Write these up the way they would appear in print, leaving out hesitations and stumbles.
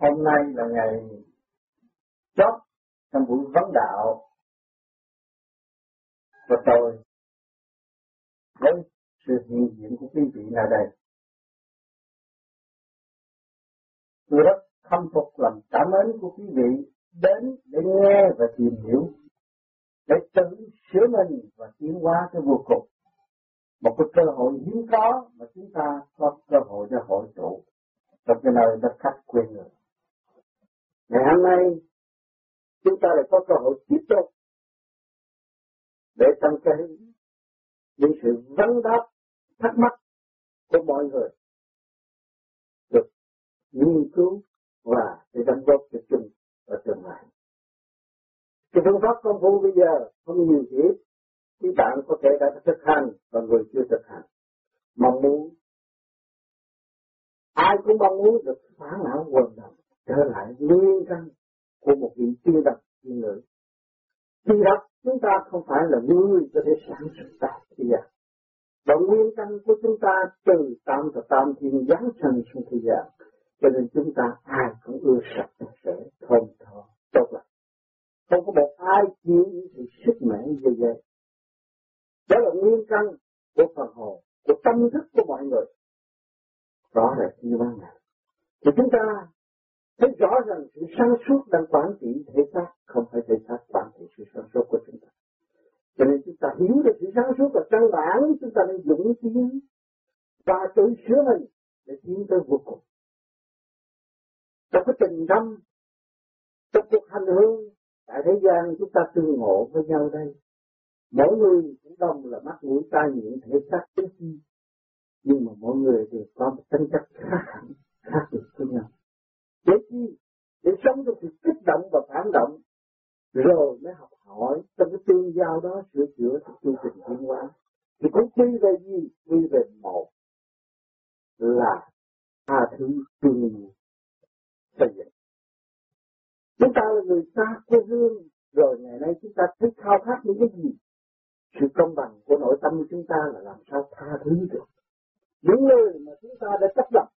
Hôm nay là ngày chót trong buổi vấn đạo của tôi với sự hiện diện của quý vị nơi đây. Tôi rất khâm phục lòng cảm ơn của quý vị đến để nghe và tìm hiểu, để tự sửa mình và tiến hóa cái vô cùng. Một cái cơ hội hiếm có mà chúng ta có cơ hội để hội tụ trong cái nơi đất khách quê người. Ngày hôm nay chúng ta lại có cơ hội tiếp tục để trong cái những sự vấn đáp thắc mắc của mọi người được nghiên cứu và để đóng góp cho chung ở tương lai. Cái phương pháp công phu bây giờ không nhiều chỉ, khi bạn có thể đã thực hành và người chưa thực hành. Mong muốn ai cũng mong muốn được phá não quần động trở lại nguyên căn của một vị tiên độc tiên nữ. Tiên độc chúng ta không phải là người có thể sản xuất tại thế gian. Và nguyên căn của chúng ta từ tam thiên giáng sanh xuống thế gian. Cho nên chúng ta ai cũng ưa sạch sẽ, thơm tho, tốt lành. Không có một ai chịu những sự sức mẻ như vậy. Đó là nguyên căn của phần hồn, của tâm thức của mọi người. Rõ rệt như ban ngày. Thì chúng ta thấy rõ rằng sự sáng suốt đang quản trị thể xác, không phải thể xác quản trị sự sáng suốt của chúng ta. Cho nên chúng ta hiểu được sự sáng suốt là căn bản, chúng ta nên dũng tiến và tự sửa mình để tiến tới vô cùng. Trong cái tình tâm, trong cuộc hành hương tại thế gian chúng ta tương ngộ với nhau đây. Mỗi người cũng đồng là mắt mũi tai miệng thể xác tứ chi, nhưng mà mỗi người đều có một tính chất khác hẳn, khác biệt với nhau. Để chi? Để sống trong sự kích động và phản động, rồi mới học hỏi trong cái tương giao đó sửa chữa cái chương trình tiến hóa. Thì cũng quy về gì? Quy về một là tha thứ thương yêu xây dựng. Chúng ta là người xa quê hương, rồi ngày nay chúng ta thấy khao khát những cái gì? Sự công bằng của nội tâm của chúng ta là làm sao tha thứ được những người mà chúng ta đã chấp nhận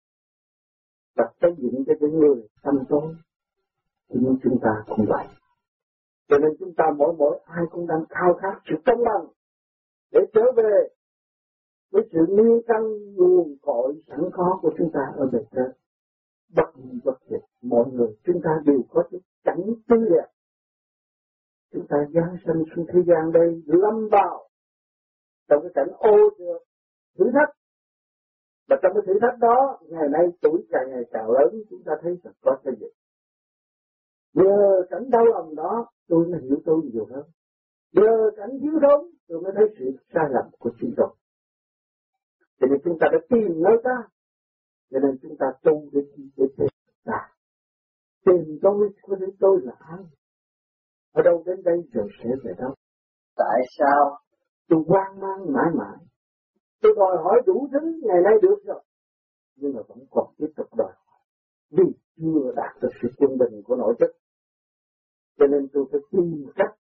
và xây dựng cho những người tâm tối, nhưng chúng ta không vậy. Cho nên chúng ta mỗi ai cũng đang khao khát sự công bằng để trở về với sự nguyên căn nguồn cội sẵn có của chúng ta ở bề trên. Bất diệt mọi người chúng ta đều có cái cảnh tươi đẹp. Chúng ta giáng sanh xuống thế gian đây lâm vào trong cái cảnh ô trượt thử thách. Và trong cái thử thách đó, ngày nay tuổi càng ngày càng lớn, chúng ta thấy rằng có xây dựng. Nhờ cảnh đau lòng đó, tôi mới hiểu tôi nhiều hơn. Nhờ cảnh thiếu thốn, tôi mới thấy sự sai lầm của chính tôi. Cho nên chúng ta đã tìm nơi ta. Cho nên chúng ta tu để tìm ta. Tìm tôi là ai? Ở đâu đến đây rồi sẽ về đâu? Tại sao tôi hoang mang mãi mãi? Tôi đòi hỏi đủ thứ ngày nay được rồi, nhưng mà vẫn còn tiếp tục đòi hỏi vì chưa đạt được sự quân bình của nội chất. Cho nên tôi phải tìm cách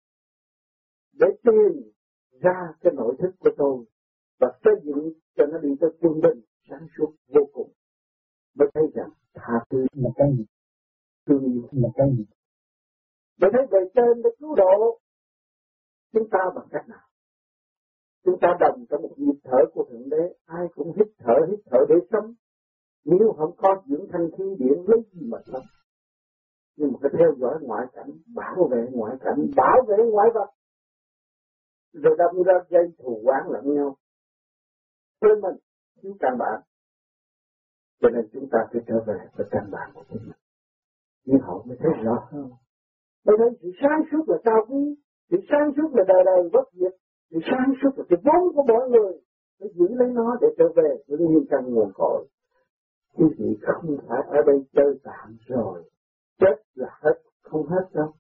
để tìm ra cái nội thức của tôi và xây dựng cho nó đi tới quân bình sáng suốt vô cùng. Mới thấy rằng tha thứ là cái gì, thương yêu là cái gì. Để thấy về trên để cứu độ chúng ta bằng cách nào? Chúng ta đồng trong một nhịp thở của Thượng Đế, ai cũng hít thở để sống. Nếu không có dưỡng thanh khí điển lấy gì mà sống. Nhưng mà phải theo dõi ngoại cảnh, bảo vệ ngoại cảnh, bảo vệ ngoại vật. Rồi đâm ra dây thù oán lẫn nhau. Quên mình, thiếu căn bản. Cho nên chúng ta phải trở về với căn bản của chính mình. Nhưng họ mới thấy rõ hơn. Mới thấy sự sáng suốt là cao quý, sự sáng suốt là đời đời bất diệt. Sự sáng suốt là cái vốn của mỗi người, phải giữ lấy nó để trở về với nguyên căn nguồn cội. Quý vị không phải ở đây chơi tạm rồi, chết là hết, không hết đâu.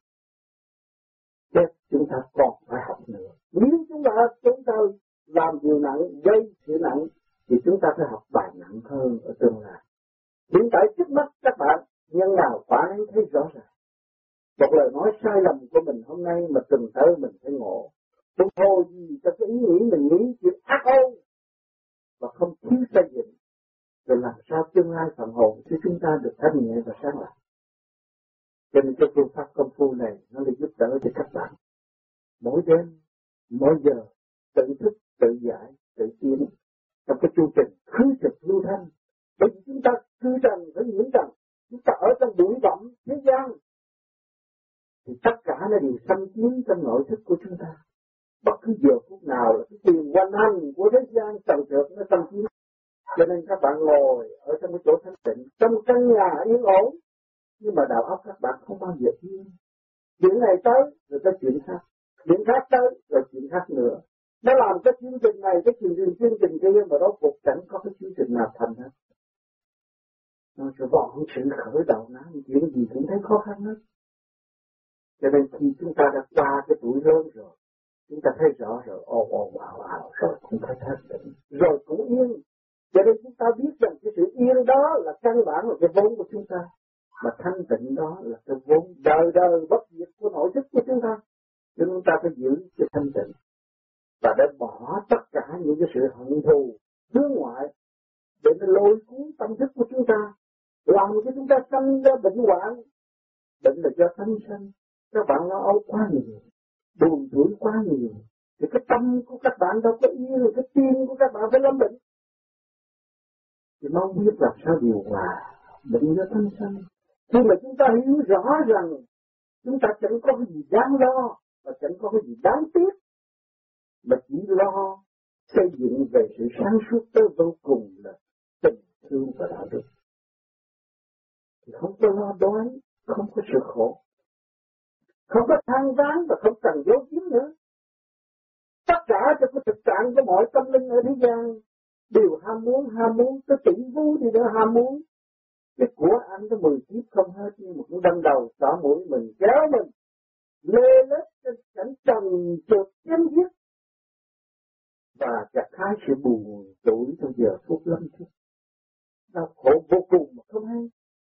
Chết chúng ta còn phải học nữa. Nếu chúng ta làm điều nặng, gây sự nặng, thì chúng ta phải học bài nặng hơn ở tương lai. Hiện tại trước mắt các bạn, nhân nào quả ấy thấy rõ ràng. Một lời nói sai lầm của mình hôm nay mà từng tới mình phải ngộ. Không thôi gì cho cái ý nghĩ mình nghĩ chuyện ác ôn và không thiếu xây dựng. rồi làm sao tương lai phần hồn cho chúng ta được thanh nhẹ và sáng lạc. Cho nên cái phương pháp công phu này nó để giúp đỡ cho các bạn mỗi đêm, mỗi giờ tự thức, tự giải, tự tiến trong cái chương trình khứ trực lưu thanh. Bởi vì chúng ta khứ trần với nhiễm trần, chúng ta ở trong bụi bặm thế gian thì tất cả nó đều xâm chiếm trong nội thức của chúng ta. Bất cứ giờ phút nào là cái quyền quan hành của thế gian trần trượt nó xâm chiếm. Cho nên các bạn ngồi ở trong cái chỗ thanh tịnh, trong căn nhà yên ổn, nhưng mà đầu óc các bạn không bao giờ yên. Chuyện này tới rồi tới chuyện khác tới rồi chuyện khác nữa. Nó làm cái chương trình này, cái chương trình kia mà rốt cuộc chẳng có cái chương trình nào thành hết. Nó sẽ vọng sự khởi đầu nó, chuyện gì cũng thấy khó khăn hết. Cho nên khi chúng ta đã qua cái tuổi lớn rồi, chúng ta thấy rõ rồi, rồi cũng phải thanh tịnh, rồi cũng yên. Cho nên chúng ta biết rằng cái sự yên đó là căn bản là cái vốn của chúng ta. Mà thanh tịnh đó là cái vốn đời đời bất diệt của nội thức của chúng ta. Cho nên chúng ta phải giữ cái thanh tịnh. Và để bỏ tất cả những cái sự hận thù, hướng ngoại, để nó lôi cuốn tâm thức của chúng ta. Làm cho chúng ta sanh ra bệnh hoạn. Bệnh là do tâm sanh. Các bạn lo âu quá nhiều, buồn tuổi quá nhiều. Thì cái tâm của các bạn đâu có yên, cái tim của các bạn phải lâm bệnh. Thì mong biết làm sao điều hòa bệnh do tâm sanh. Khi mà chúng ta hiểu rõ rằng chúng ta chẳng có cái gì đáng lo và chẳng có cái gì đáng tiếc, mà chỉ lo xây dựng về sự sáng suốt tới vô cùng là tình thương và đạo đức, thì không có lo đói, không có sự khổ, không có than vãn và không cần giấu giếm nữa. Tất cả trong cái thực trạng của mọi tâm linh ở thế gian đều ham muốn, cái tỷ phú đi nữa ham muốn. Cái của ăn có 10 kiếp không hết, nhưng mà cũng đâm đầu xỏ mũi mình, kéo mình lê lết trên cảnh trần trượt chém giết và gặt hái sự buồn tuổi trong giờ phút lâm chung. Đau khổ vô cùng mà không hay.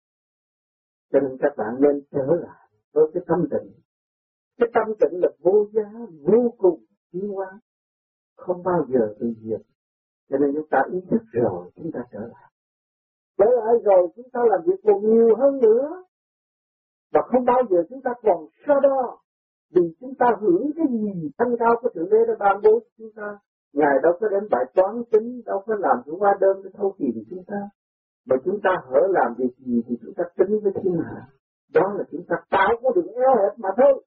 Cho nên các bạn nên trở lại với cái tâm tịnh. Cái tâm tịnh là vô giá, vô cùng tiến hóa, không bao giờ bị diệt. Cho nên chúng ta ý thức rồi chúng ta trở lại. Trở lại rồi chúng ta làm việc còn nhiều hơn nữa. Và không bao giờ chúng ta còn so đo. Vì chúng ta hưởng cái gì thanh cao của Thượng Đế đã ban bố cho chúng ta. Ngài đâu có đến bài toán tính, đâu có làm cái hóa đơn để thâu tiền chúng ta. Mà chúng ta hở làm việc gì thì chúng ta tính với thiên hạ. Đó là chúng ta tạo có đường eo hẹp mà thôi.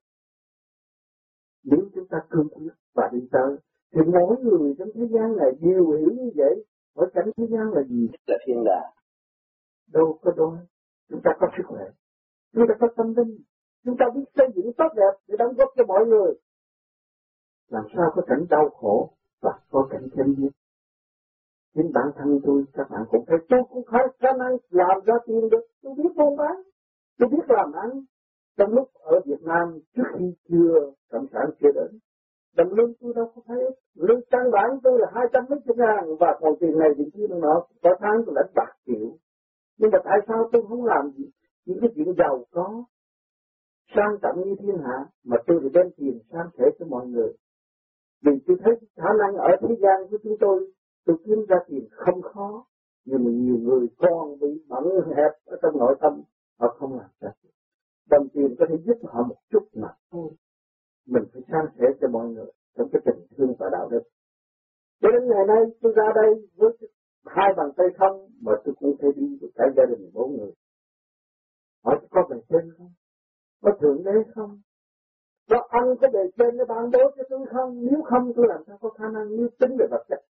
Nếu chúng ta cương quyết và đi tới, thì mỗi người trong thế gian này đều hiểu như vậy. Ở cảnh thế gian là gì? Là thiên đàng. Đâu có đói. Chúng ta có sức khỏe. Chúng ta có tâm linh. Chúng ta biết xây dựng tốt đẹp để đóng góp cho mọi người. Làm sao có cảnh đau khổ và có cảnh chém giết. Chính bản thân tôi, các bạn cũng thấy tôi cũng khá khả năng làm ra tiền được. Tôi biết buôn bán. Tôi biết làm ăn. Trong lúc ở Việt Nam, trước khi Cộng sản chưa đến, đồng lương tôi đâu có thấy. Lương căn bản tôi là 200 mấy chục ngàn và còn tiền này thì kia nó có tháng tôi lãnh 3 triệu. Nhưng mà tại sao tôi không làm gì? Những cái chuyện giàu có, sang trọng như thiên hạ, mà tôi thì đem tiền sang sẻ cho mọi người. Vì tôi thấy khả năng ở thế gian của chúng tôi kiếm ra tiền không khó, nhưng mà nhiều người còn bị bận hẹp ở trong nội tâm, họ không làm ra. Đồng tiền có thể giúp họ một chút mà thôi. Mình phải san sẻ cho mọi người trong cái tình thương và đạo đức. Cho đến ngày nay tôi ra đây với 2 bàn tay không mà tôi cũng thể đi với cả gia đình 4 người. Hỏi có bề trên không? Có Thượng Đế không? Có ăn có bề trên nó ban bố cho tôi không? Nếu không tôi làm sao có khả năng, nếu tính về vật chất.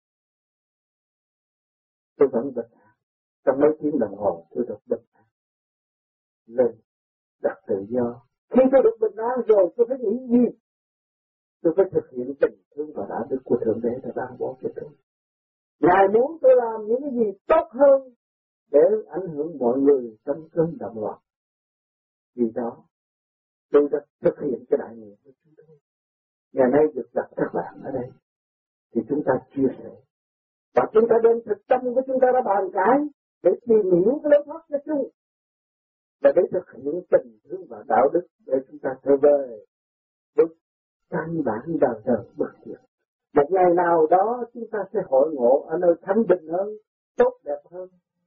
Tôi vẫn bình an. Trong mấy tiếng đồng hồ tôi được bình an. Lên đặt tự do. Khi tôi được bình an rồi tôi phải nghĩ gì? Tôi phải thực hiện tình thương và đạo đức của Thượng Đế đã ban bố cho tôi. Ngài muốn tôi làm những cái gì tốt hơn để ảnh hưởng mọi người trong cơn động loạn. Vì đó, tôi đã thực hiện cái đại nguyện của chúng tôi. Ngày nay được gặp các bạn ở đây, thì chúng ta chia sẻ. Và chúng ta đem thực tâm của chúng ta đã bàn cãi để tìm hiểu cái lối thoát cho chung. Và để thực hiện tình thương và đạo đức để chúng ta trở về với căn bản đời đời bất diệt. Một ngày nào đó chúng ta sẽ hội ngộ ở nơi thanh bình hơn, tốt đẹp hơn,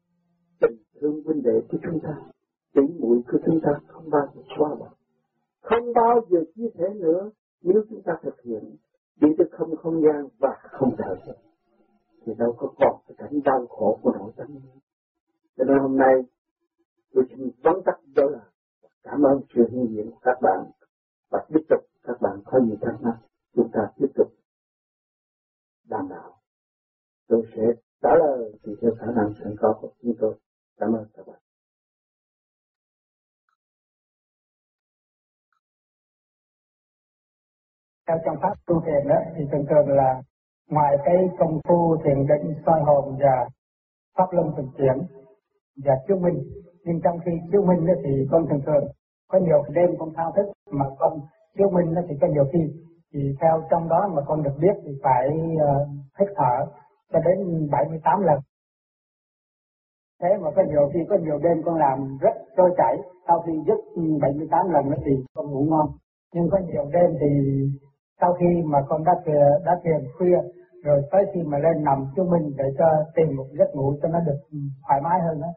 tình thương huynh đệ của chúng ta, tỷ muội của chúng ta không bao giờ xóa bỏ, không bao giờ chia sẻ nữa. Nếu chúng ta thực hiện đi tới không gian và không thời gian thì đâu có còn cái cảnh đau khổ của nội tâm nữa. Cho nên hôm nay tôi xin vắn tắt đó là cảm ơn sự hiện diện của các bạn, và tiếp tục các bạn có gì thắc mắc chúng ta tiếp tục đàm đạo. Tôi sẽ trả lời thì theo khả năng sẵn có của chúng tôi. Cảm ơn các bạn. Theo trong pháp tu thiền đó thì thường là ngoài cái công phu thiền định soi hồn và pháp luân thường chuyển và chiếu minh, nhưng trong khi chiếu minh đó thì con thường có nhiều đêm con thao thức mà con chiếu minh đó thì có nhiều khi thì theo trong đó mà con được biết thì phải hít thở cho đến 78 lần. Thế mà có nhiều đêm con làm rất trôi chảy, sau khi dứt 78 lần đó thì con ngủ ngon. Nhưng có nhiều đêm thì sau khi mà con đã thiền khuya rồi tới khi mà lên nằm chiếu minh để cho tìm một giấc ngủ cho nó được thoải mái hơn đó.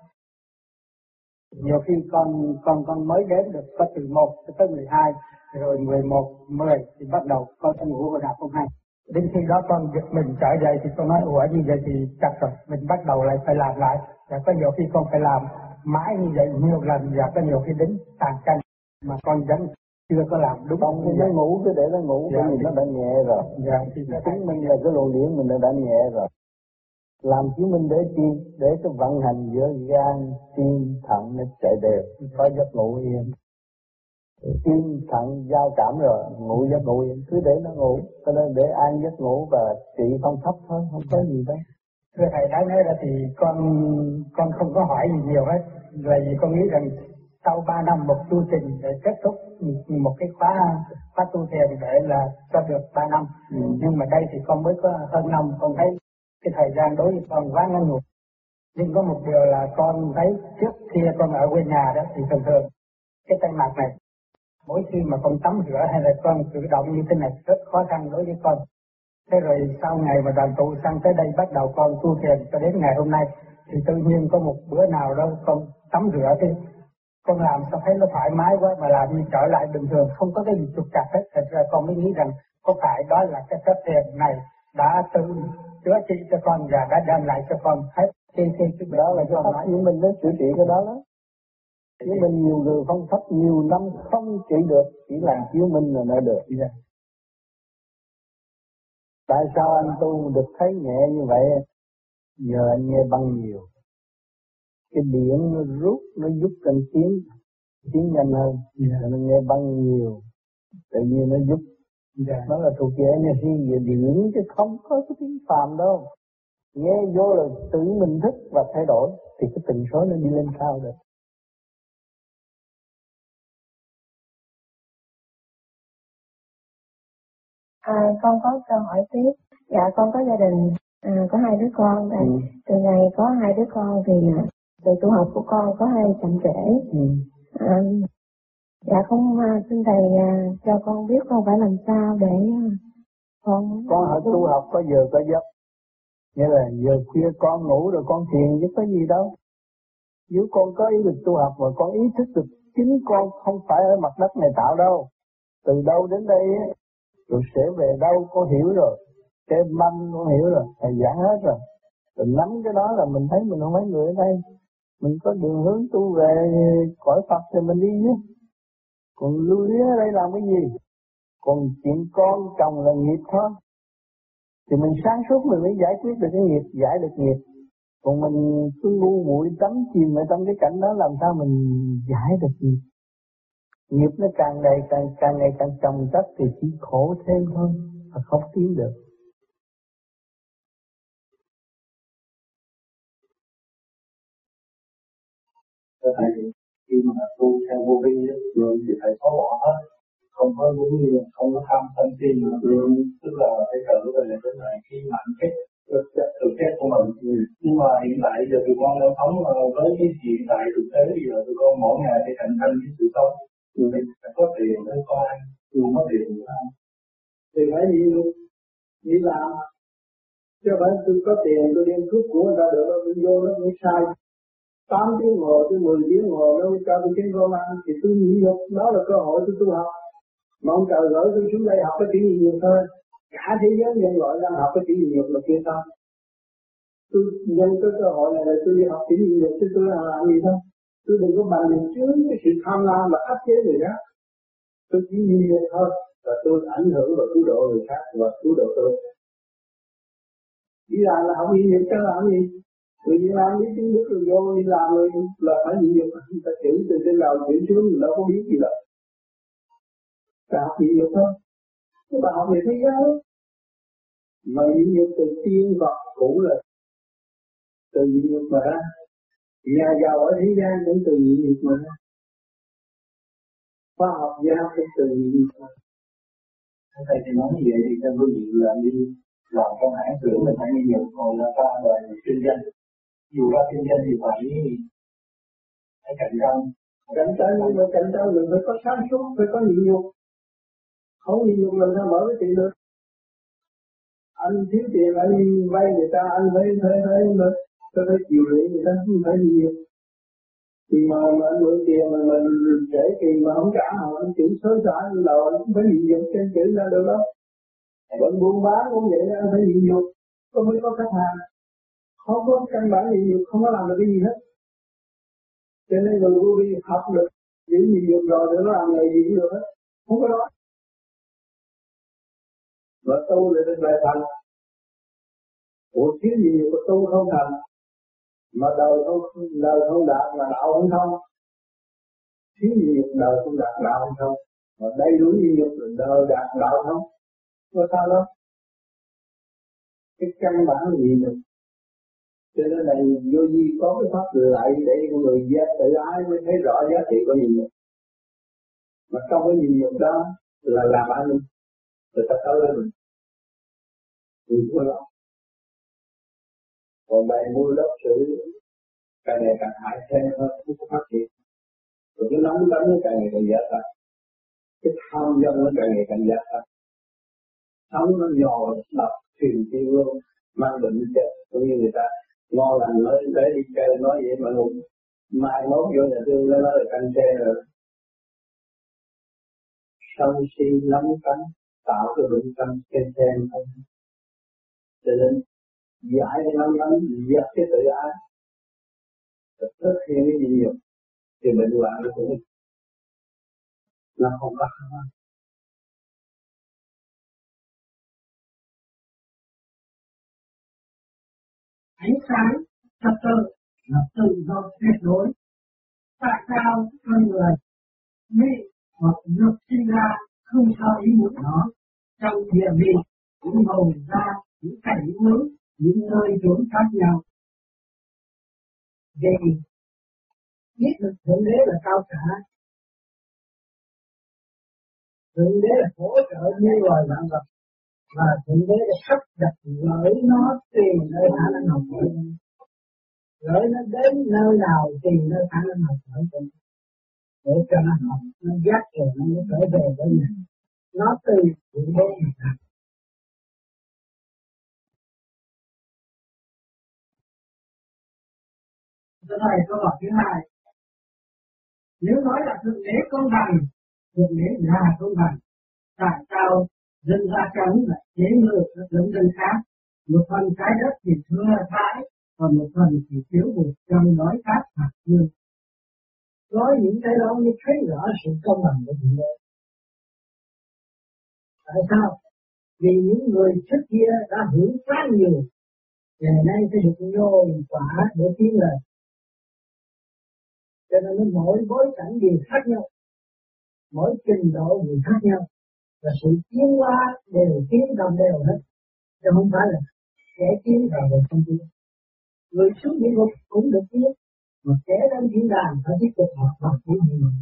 Nhiều khi con mới đến được có từ 1 tới 12, rồi 11, 10 thì bắt đầu con sẽ ngủ vào đạp không hay. Đến khi đó con giật mình trở dậy thì con nói ủa như vậy thì chắc rồi, mình bắt đầu lại phải làm lại. Và có nhiều khi con phải làm mãi như vậy nhiều lần, và có nhiều khi đến tàn canh mà con vẫn chưa có làm đúng. Không, nó ngủ cứ để nó ngủ, bởi vì nó đã nhẹ rồi. Dạ, thì chứng minh là cái luồng điển mình đã nhẹ rồi. Làm chứng minh để chi? Để cái vận hành giữa gan, tim, thận nó chạy đều, có giấc ngủ yên. Tim, thận giao cảm rồi, ngủ giấc ngủ yên, cứ để nó ngủ, cho nên để an giấc ngủ và trị phong thấp thôi, không có gì đâu. Thưa thầy đã nói ra thì con không có hỏi gì nhiều hết, là vì con nghĩ rằng sau 3 năm một tu trình để kết thúc một cái khóa tu thiền để là cho được 3 năm. Nhưng mà đây thì con mới có hơn năm, con thấy cái thời gian đối với con quá ngắn ngủi. Nhưng có một điều là con thấy trước khi con ở quê nhà đó thì thường cái tay mặt này, mỗi khi mà con tắm rửa hay là con cử động như thế này rất khó khăn đối với con. Thế rồi sau ngày mà đoàn tụ sang tới đây bắt đầu con tu thiền cho đến ngày hôm nay thì tự nhiên có một bữa nào đó con tắm rửa thì con làm sao thấy nó thoải mái quá, mà làm như trở lại bình thường, không có cái gì trục trặc hết. Thật ra con mới nghĩ rằng có phải đó là cái cách thiền này đã tự chữa trị cho con và đã đem lại cho con hết cái đó là cho pháp của mình nó chữa trị cái đó đó. Chứ mình nhiều người phong thấp nhiều năm không trị được, chỉ làm chiếu minh là nó được. Tại sao anh tu được thấy nhẹ như vậy? Giờ anh nghe băng nhiều, cái điện nó rút, nó giúp anh tiến nhanh hơn. Nó nghe băng nhiều, tự nhiên nó giúp. Nó là thuộc về energy về điện chứ không có cái tiếng phàm đâu. Nghe vô là tự mình thức và thay đổi thì cái tần số nó đi lên cao được. Con có câu hỏi tiếp. Dạ, con có gia đình, có 2 đứa con. Từ ngày có 2 đứa con thì sự tu học của con có hơi chậm trễ. Dạ, không xin thầy cho con biết con phải làm sao để con hỏi tu học có giờ có giấc. Nghĩa là giờ khuya con ngủ rồi con thiền chứ có gì đâu. Nếu con có ý định tu học mà con ý thức được chính con không phải ở mặt đất này tạo đâu. Từ đâu đến đây rồi sẽ về đâu con hiểu rồi. Cái manh con hiểu rồi, thầy giảng hết rồi. Rồi nắm cái đó là mình thấy mình không phải người ở đây. Mình có đường hướng tu về cõi Phật thì mình đi chứ. Còn lưu luyến ở đây làm cái gì? Còn chuyện con chồng là nghiệp thôi. Thì mình sáng suốt mình mới giải quyết được cái nghiệp, giải được nghiệp. Còn mình cứ ngu muội đắm chìm ở trong cái cảnh đó làm sao mình giải được nghiệp. Nghiệp nó càng ngày càng chồng chất thì chỉ khổ thêm thôi, và không tiến được. Thầy, khi mà tu theo vô vi thì thầy xóa bỏ hết, không có đúng như không có tham sân si nữa, tức là phải trở về cái này khi mạnh cái thực chất của mình. Nhưng mà hiện tại giờ tụi con đang sống với cái hiện tại thực tế, bây giờ tụi con mỗi ngày để cạnh tranh với sự sống, thì phải có tiền mới có ăn, không có tiền nữa ăn. Thì phải gì luôn, đi làm, chứ phải tôi có tiền tôi đem cướp của người ta được đâu, tôi vô nó cũng sai. 8 tiếng ngồi tới 10 tiếng ngồi đâu cho tôi kiếm cơm ăn thì tôi nhịn nhục, đó là cơ hội tôi tu học. Mong trời gửi tôi xuống đây học cái chữ nhịn nhục thôi. Cả thế giới nhân loại đang học cái chữ nhịn nhục là kia sao? Tôi nhân cái cơ hội này là tôi đi học chữ nhịn nhục chứ tôi làm gì đâu. Tôi đừng có bằng chướng cái sự tham lam và áp chế người khác. Tôi chỉ nhịn nhục thôi và tôi ảnh hưởng và cứu độ người khác và cứu độ tôi. Đi làm là không nhịn nhục cho làm gì? Người Việt Nam biết tiếng nước rồi vô đi làm rồi là phải nhịn nhục. Ta chữ từ trên đầu chữ xuống mình đâu có biết gì đâu. Ta học nhịn nhục thôi. Các bạn học về thế giới. Mà nhịn nhục từ tiên Phật cũ là từ nhịn nhục mà ra. Nhà giàu ở thế gian cũng từ nhịn nhục mà ra. Khoa học gia cũng từ nhịn nhục mà. Thầy thì nói như vậy thì theo quý vị là đi làm trong hãng xưởng mình phải nhịn nhục, còn là ta đời kinh doanh. Dù ra kinh doanh thì phải cạnh tranh. Cạnh tranh nhưng mà cạnh tranh mình phải có sáng suốt, phải có nhịn nhục. Không nhịn nhục làm sao mở cái tiền được. Anh thiếu tiền anh vay người ta anh phải chịu lệ người ta không phải nhịn nhục. Mà anh mượn tiền mà mình trễ tiền mà không trả họ anh chữ xối xả đầu anh cũng phải nhịn nhục trên chữ ra được đó. Vẫn buôn bán cũng vậy anh phải nhịn nhục, có mới có khách hàng. Không có căn bản nhịn nhục không có làm được cái gì hết. Cho nên người vô vi học được chữ nhịn nhục rồi để nó làm nghề gì cũng được hết, không có đó. Và tu để được bài thành. Ủa thiếu nhịn nhục của tu không thành. Mà đời không đạt mà đạo không thông. Thiếu nhịn nhục đời không đạt đạo không thông. Mà đầy đủ nhịn nhục là đời đạt đạo thông. Có sao đâu. Cái căn bản là nhịn nhục. Cho nên là vô vi có cái pháp lại để người tự ái mới thấy rõ giá trị của nhịn nhục. Mà trong cái nhịn nhục đó là làm ăn người ta tới lên mình. Đừng có lo. Còn bày mua lớp sự càng ngày càng hại thêm hơn, không có phát triển. Rồi cái nóng tánh nó càng ngày càng gia tăng. Cái tham dâm nó càng ngày càng gia tăng. Sống nó nhò đập thuyền tiêu luôn, mang bệnh chết. Cũng như người ta ngon lành nói đấy đi chơi nói vậy mà ngủ. Mai mốt vô nhà thương nó nói là canh xe rồi. Sân si nóng tánh tạo cái bệnh tâm xe không. Cho nên giải cái nóng tánh dẹp cái tự ái. Thực hiện cái gì nhiều thì bệnh hoạn nó cũng nó không có khả năng. Ánh sáng thật sự là tự do tuyệt đối. Tại sao con người bị hoặc được sinh ra không theo ý muốn nó, trong địa vị cũng bầu ra những cảnh hướng, những nơi chốn khác nhau? Vì biết được Thượng Đế là cao cả, Thượng Đế là hỗ trợ như loài vạn vật, và Thượng Đế đã sắp đặt gửi nó tùy nơi khả năng học hỏi, gửi nó đến nơi nào tùy nơi khả năng học hỏi để cho nó học, nó giác rồi nó mới trở về với mình. Nó từ Thượng Đế mà ra. Cho này câu hỏi thứ hai, nếu nói là Thượng Đế công bằng, Thượng Đế là công bằng, tại sao dân da trắng lại chế ngược các giống dân khác? Một phần trái đất thì thưa thãi, còn một phần thì thiếu hụt trong nói khác hạt dương. Nói những cái đó mới thấy rõ sự công bằng của Thượng Đế. Tại sao? Vì những người trước kia đã hưởng quá nhiều, ngày nay phải được nhồi quả để tiến lên. Cho nên mỗi bối cảnh đều khác nhau, mỗi trình độ đều khác nhau, và sự tiến hóa đều tiến đồng đều hết, chứ không phải là kẻ tiến vào được không tiến. Người xuống địa ngục cũng được tiến, mà kẻ lên thiên đàng phải tiếp tục học bằng tiến địa ngục.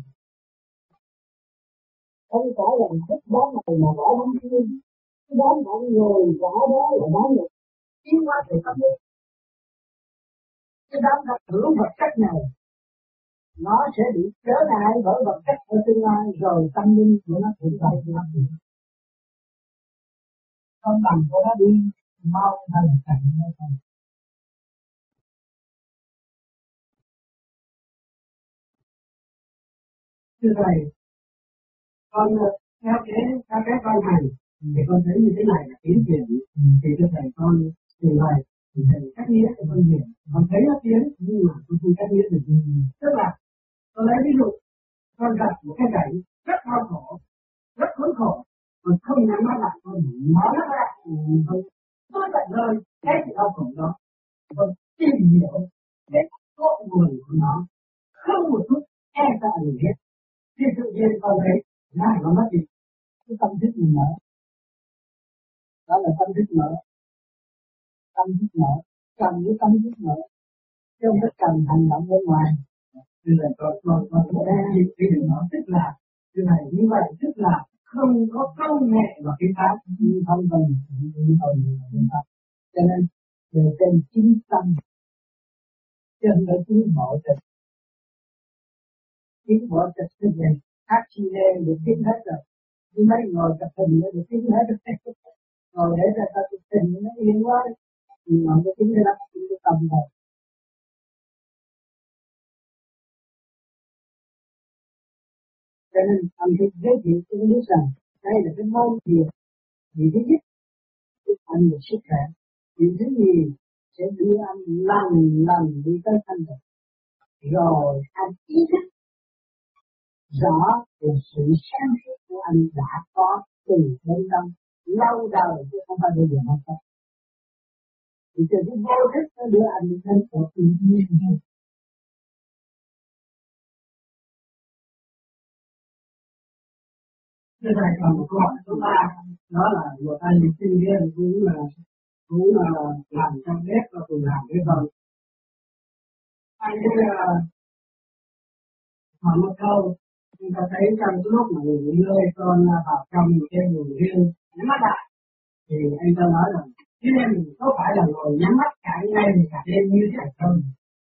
Không phải là thích bón này mà bỏ bón kia, bón mọi người bỏ đó là bón được tiến hóa thì không được. Cái đám thật hữu vật chất này nó sẽ bị trở ngại bởi vật chất ở tương lai, rồi tâm linh của nó cũng phải nó bị công bằng của nó đi mau thành cảnh nó không. Thưa thầy, con theo cái con hành thì con thấy như thế này là tiến triển, thì thưa thầy con trình bày thì thầy cách nghĩa cho con hiểu, con thấy nó tiến nhưng mà con không cách nghĩa được. Tức là con lấy ví dụ con gặp một cái cảnh rất đau khổ, rất khốn khổ, còn không nhắm mắt lại, con mở mắt ra không tôi tận rơi cái sự đau khổ đó, con tìm hiểu để cội nguồn của nó, không một chút e sợ gì hết. Thì tự nhiên con thấy này nó mất đi, cái tâm thức mình mở, đó là tâm thức mở, cần với tâm thức mở, chứ không có cần hành động bên ngoài. Nên là con cái điều đó tức là như này như vậy, tức là không có công nghệ và cái pháp không cần cho nên về trên chính tâm chân ở chính bộ tịch, chính bộ tịch như vậy hát chi lê được kiếm hết rồi, nhưng mấy ngồi tập hình nó được kiếm hết rồi, ngồi để ra tập hình nó yên quá đấy, nhưng mà cái chính cái đó chính cái tâm thôi. Cho nên anh thích giới thiệu cho anh biết rằng đây là cái môn thiền. Vì thứ nhất giúp anh được sức khỏe, vì thứ nhì sẽ đưa anh lần đi tới thanh tịnh, rồi anh ý thức rõ về sự sáng suốt của anh đã có từ bên trong lâu đời chứ không phải bây giờ nó có. Thì từ cái vô thức nó đưa anh đi thanh tịnh tự nhiên. Thế này còn một câu hỏi số 3, đó là một anh sinh viên cũng là làm trong bếp và cùng làm với vợ. Anh ấy hỏi một câu, chúng ta thấy trong cái lúc mà nghỉ ngơi con vào trong một cái buồng riêng nhắm mắt lại, thì anh ta nói là thế nên mình có phải là ngồi nhắm mắt cả ngày cả đêm như thế không?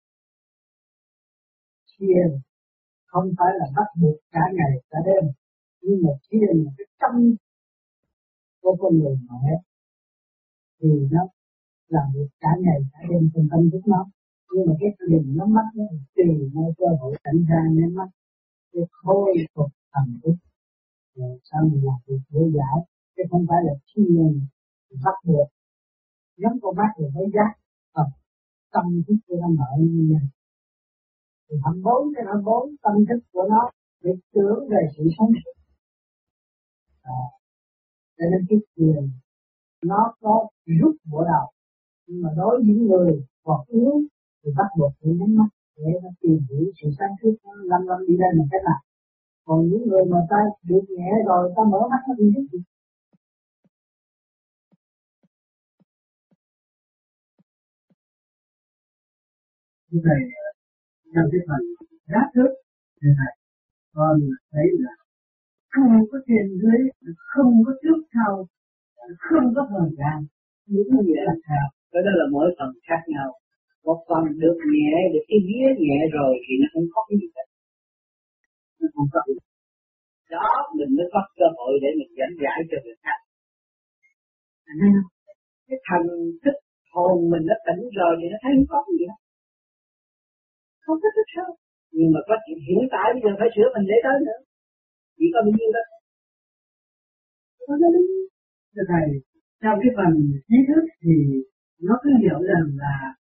Thiền không phải là bắt buộc cả ngày cả đêm, nhưng mà thiền là cái tâm của con người mà hết, thì nó làm việc cả ngày cả đêm trong tâm thức nó. Nhưng mà cái đừng nhắm mắt nó tùy nơi cơ hội cảnh ra nhắm mắt để khôi phục thần thức, rồi sau mình làm việc dễ dãi, chứ không phải là thiền bắt buộc nhắm con mắt rồi mới giác tâm thức của nó mở như vậy. Thì 24 tâm thức của nó để tưởng về sự sống suốt. Cho nên cái thiền nó có rút bộ đầu, nhưng mà đối với những người còn yếu thì bắt buộc phải nhắm mắt để nó tìm hiểu sự sáng suốt nó lâm đi lên một cái nào. Còn những người mà ta được nhẹ rồi ta mở mắt nó đi hết gì. Như vậy trong cái phần giá thức thì thầy con thấy là không có trên dưới, không có trước sau, không có thời gian, những cái nghĩa là sao? Cái đó là mỗi phần khác nhau. Một phần được nhẹ, được cái vía nhẹ rồi thì nó không có cái gì hết. Nó không có gì. Đó mình mới có cơ hội để mình dẫn giải cho người khác. Cái thần thức hồn mình nó tỉnh rồi thì nó thấy không có gì hết. Không có thức sao. Nhưng mà có chuyện hiện tại bây giờ phải sửa mình để tới nữa. Chỉ có bao nhiêu đó. Thưa thầy, trong cái phần trí thức thì nó cứ hiểu rằng là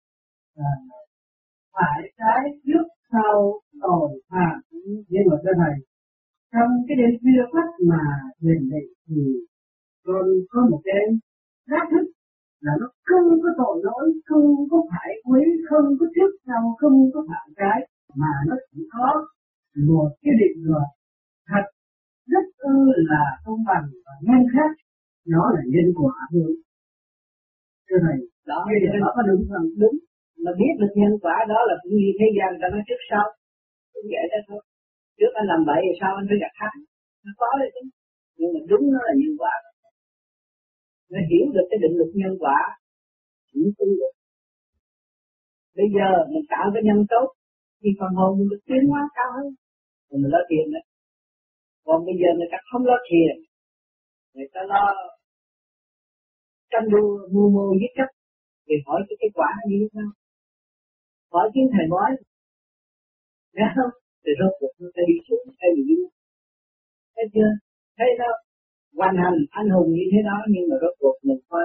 phải trái trước sau rồi nhưng mà thưa thầy, trong cái đêm khuya khoắt mà thiền định thì con có một cái giác thức là nó không có tội lỗi, không có phải quý, không có trước sau, không có phạm trái, mà nó chỉ có một cái định luật thật rất là công bằng và nghiêm khắc, nó là nhân quả thôi. Thưa thầy, đó cái điều đó có đúng không? Đúng. Mà biết được nhân quả đó là cũng như thế gian ta nói trước sau, cũng vậy đó thôi. Trước anh làm bậy thì sao anh phải gặt hái, nó có đấy chứ. Nhưng mà đúng nó là nhân quả. Nó hiểu được cái định luật nhân quả, cũng tu được. Bây giờ mình tạo cái nhân tốt, thì phần hồn mình được tiến hóa cao hơn, rồi mình lo tiền đấy. Còn bây giờ người ta không lo tiền, người ta lo tranh đua mưu mô giết chấp, thì hỏi cái kết quả như thế nào? Hỏi chính thầy bói, nghe không? thì rốt cuộc nó sẽ đi xuống, sẽ bị dính. Thấy chưa? Thấy nó hoành hành anh hùng như thế đó, nhưng mà rốt cuộc mình coi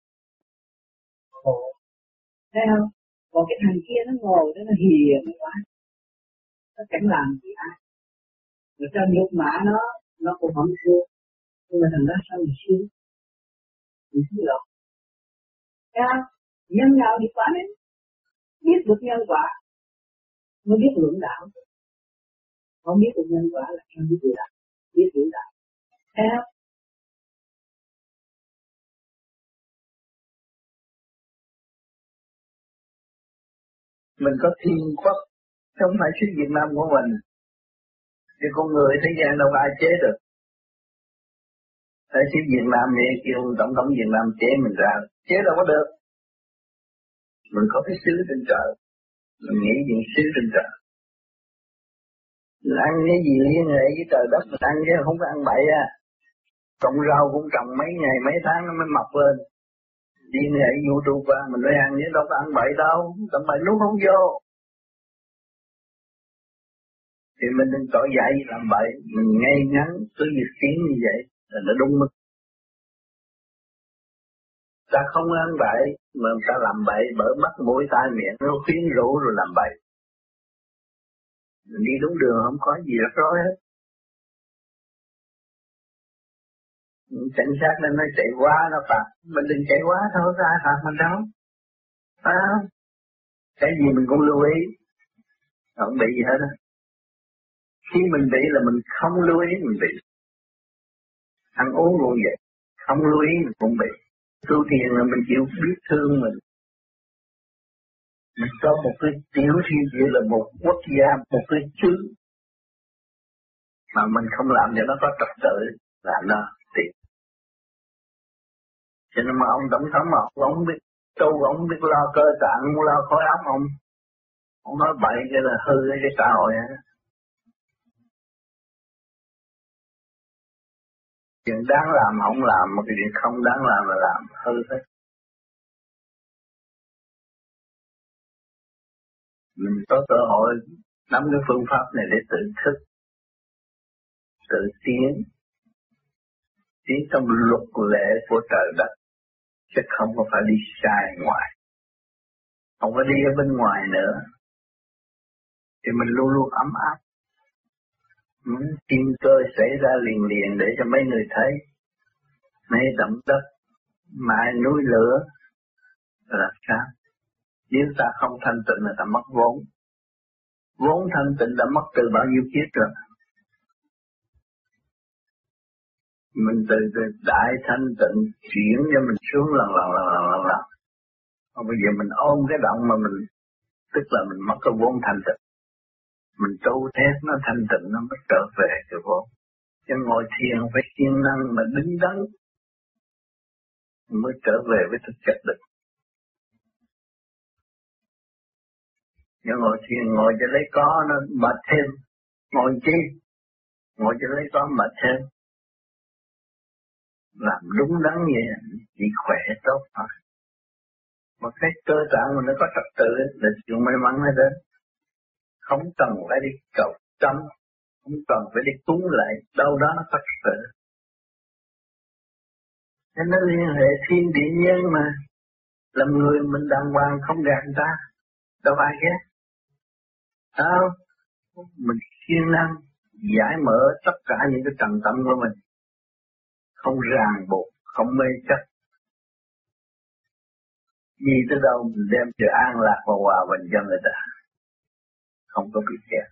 khổ. Thấy không? Còn cái thằng kia nó ngồi đó nó hiền quá, nó chẳng làm gì ai. Rồi cho nhục mạ nó cũng không thương. Nhưng mà thằng đó sao mình sướng? Mình sướng lộn. Thấy không? Nhân nào thì quả đấy. Biết được nhân quả mới biết luận đạo. Không biết được nhân quả là không biết luận đạo. Biết luận đạo. Thấy không? Mình có thiên quốc, không phải xứ Việt Nam của mình. Thì con người thế gian đâu ai chế được. Tại xứ Việt Nam này kêu tổng thống Việt Nam chế mình ra, chế đâu có được. Mình có cái xứ trên trời, mình nghĩ chuyện xứ trên trời. Mình ăn cái gì liên hệ với trời đất mình ăn chứ không có ăn bậy à. Trồng rau cũng trồng mấy ngày mấy tháng nó mới mọc lên. Liên hệ vũ trụ qua mình mới ăn chứ đâu có ăn bậy đâu, tầm bậy nuốt không vô. Thì mình đừng tội dạy làm bậy, mình ngay ngắn cứ việc tiến như vậy là nó đúng mức. Ta không ăn bậy mà ta làm bậy bởi mắt mũi tai miệng nó khuyến rũ rồi làm bậy. Mình đi đúng đường không có gì rắc rối hết. Cảnh sát nên nó chạy quá nó phạt, mình đừng chạy quá thôi, ai phạt mình đâu. Phải không? Cái gì mình cũng lưu ý, không bị gì hết á. Khi mình bị là mình không lưu ý mình bị. Ăn uống cũng vậy, không lưu ý mình cũng bị. Tu thiền là mình chịu biết thương mình. Mình có một cái tiểu thiên địa là một quốc gia, một cái chữ. Mà mình không làm cho nó có trật tự, làm nó tiện. Cho nên mà ông tổng thống mà ông biết tu, ông biết lo cơ tạng, ông lo khối óc ông nói bậy cái là hư cái xã hội á. Chuyện đáng làm không làm, mà cái chuyện không đáng làm là làm hư hết. Mình có cơ hội nắm cái phương pháp này để tự thức, tự tiến trong luật lệ của trời đất, chứ không có phải đi sai ngoài, không có đi ở bên ngoài nữa, thì mình luôn luôn ấm áp. Thiên cơ xảy ra liền để cho mấy người thấy, mấy động đất, mãi núi lửa là sao? Nếu ta không thanh tịnh là ta mất vốn. Vốn thanh tịnh đã mất từ bao nhiêu kiếp rồi. Mình từ đại thanh tịnh chuyển cho mình xuống lần. Còn bây giờ mình ôm cái động mà mình, tức là mình mất cái vốn thanh tịnh. Mình tu thế nó thanh tịnh nó mới trở về cái vốn. Chứ ngồi thiền phải siêng năng mà đứng đắn mới trở về với thực chất được. Nhưng ngồi thiền ngồi cho lấy có nó mệt thêm. Ngồi chi? Ngồi cho lấy có mệt thêm. Làm đúng đắn vậy chỉ khỏe tốt thôi. Một cái cơ tạng mà nó có trật tự là chuyện may mắn hết đó. Không cần phải đi cầu tâm, không cần phải đi cúng lại, đâu đó nó có trật tự. Nên nó liên hệ thiên địa nhân mà. Làm người mình đàng hoàng không gạt người ta, đâu ai ghét. Sao? Mình siêng năng giải mở tất cả những cái trần tâm của mình, không ràng buộc, không mê chấp. Gì tới đâu mình đem sự an lạc và hòa bình cho người ta, không có bị kẹt.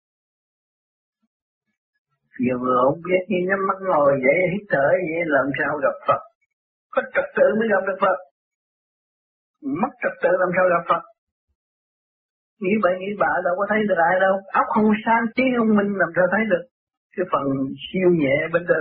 Nhiều người không biết như nhắm mắt ngồi vậy, hít thở vậy làm sao gặp Phật. Có trật tự mới gặp được Phật. Mất trật tự làm sao gặp Phật. Nghĩ bậy nghĩ bạ đâu có thấy được ai đâu. Óc không sáng trí không minh làm sao thấy được cái phần siêu nhẹ bên trên.